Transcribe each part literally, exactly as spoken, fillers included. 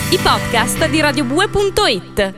i podcast di radio bue punto it.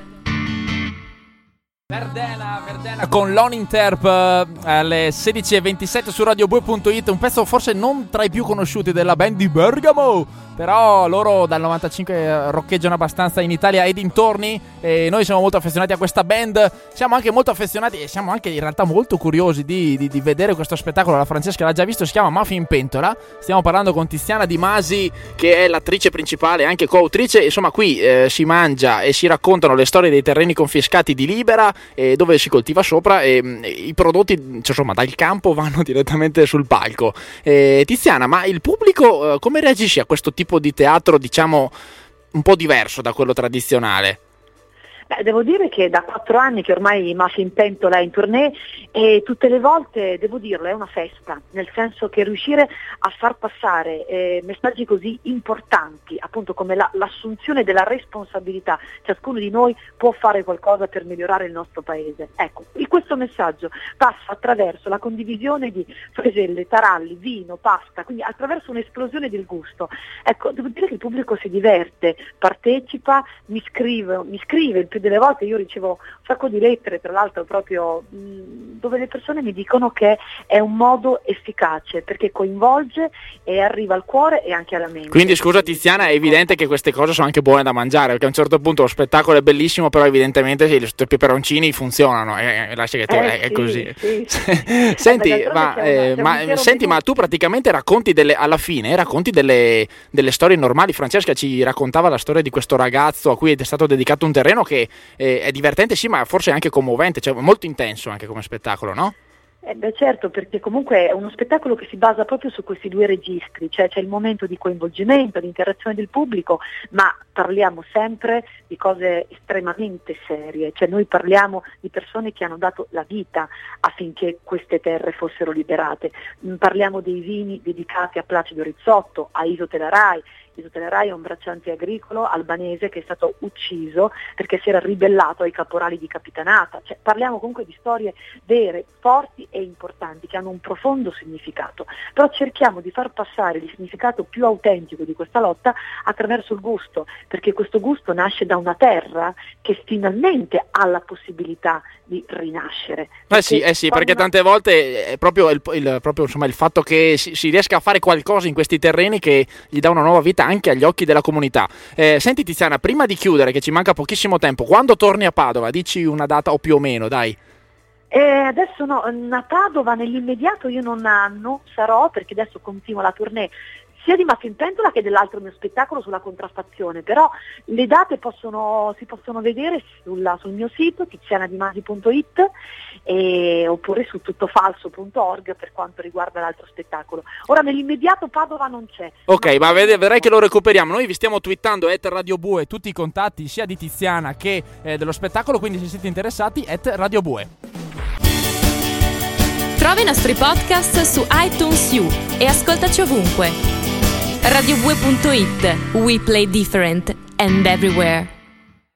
Verdena, Verdena con l'Oninterp eh, alle sedici e ventisette su radio bue punto it, un pezzo forse non tra i più conosciuti della band di Bergamo, però loro dal novantacinque roccheggiano abbastanza in Italia e dintorni e noi siamo molto affezionati a questa band, siamo anche molto affezionati e siamo anche in realtà molto curiosi di, di, di vedere questo spettacolo. La Francesca l'ha già visto, si chiama Mafia in Pentola, stiamo parlando con Tiziana Di Masi che è l'attrice principale, anche coautrice, insomma qui eh, si mangia e si raccontano le storie dei terreni confiscati di Libera, eh, dove si coltiva sopra e, e i prodotti insomma dal campo vanno direttamente sul palco. eh, Tiziana, ma il pubblico eh, come reagisce a questo tipo di teatro, diciamo un po' diverso da quello tradizionale? Beh, devo dire che da quattro anni che ormai Mafia in Pentola è in tournée e tutte le volte, devo dirlo, è una festa, nel senso che riuscire a far passare eh, messaggi così importanti, appunto come la, l'assunzione della responsabilità, ciascuno di noi può fare qualcosa per migliorare il nostro paese. Ecco, questo messaggio passa attraverso la condivisione di freselle, taralli, vino, pasta, quindi attraverso un'esplosione del gusto. Ecco, devo dire che il pubblico si diverte, partecipa, mi scrive, mi scrive il più delle volte, io ricevo un sacco di lettere, tra l'altro proprio mh, dove le persone mi dicono che è un modo efficace perché coinvolge e arriva al cuore e anche alla mente. Quindi scusa Tiziana, è evidente che queste cose sono anche buone da mangiare, perché a un certo punto lo spettacolo è bellissimo, però evidentemente i peperoncini funzionano e eh, lascia che te, eh, è sì, così. Sì. Senti, eh, ma, una, eh, ma, senti ma tu praticamente racconti delle, alla fine racconti delle, delle storie normali. Francesca ci raccontava la storia di questo ragazzo a cui è stato dedicato un terreno che Eh, è divertente sì, ma forse anche commovente, cioè molto intenso anche come spettacolo, no? Eh beh certo, perché comunque è uno spettacolo che si basa proprio su questi due registri, cioè c'è il momento di coinvolgimento, di interazione del pubblico, ma parliamo sempre di cose estremamente serie, cioè noi parliamo di persone che hanno dato la vita affinché queste terre fossero liberate, parliamo dei vini dedicati a Placido Rizzotto, a Iso Telarai. Iso Telarai è un bracciante agricolo albanese che è stato ucciso perché si era ribellato ai caporali di Capitanata, cioè, parliamo comunque di storie vere, forti e importanti che hanno un profondo significato, però cerchiamo di far passare il significato più autentico di questa lotta attraverso il gusto, perché questo gusto nasce da una terra che finalmente ha la possibilità di rinascere. Eh sì, eh sì, perché tante volte è proprio il, il, proprio, insomma, il fatto che si, si riesca a fare qualcosa in questi terreni che gli dà una nuova vita anche agli occhi della comunità. Eh, senti Tiziana, prima di chiudere, che ci manca pochissimo tempo, quando torni a Padova, dici una data o più o meno, dai. Eh, adesso no, a Padova nell'immediato io non, non sarò, perché adesso continua la tournée sia di Mafia in Pentola che dell'altro mio spettacolo sulla contraffazione, però le date possono, si possono vedere sulla, sul mio sito tiziana di masi punto it e, oppure su tuttofalso punto org per quanto riguarda l'altro spettacolo. Ora nell'immediato Padova non c'è. Ok, ma, ma ved- vedrai che lo recuperiamo. Noi vi stiamo twittando at Radio Bue tutti i contatti sia di Tiziana che eh, dello spettacolo, quindi se siete interessati at Radio Bue. Trova i nostri podcast su iTunes U e ascoltaci ovunque. radio bue punto it. We play different and everywhere.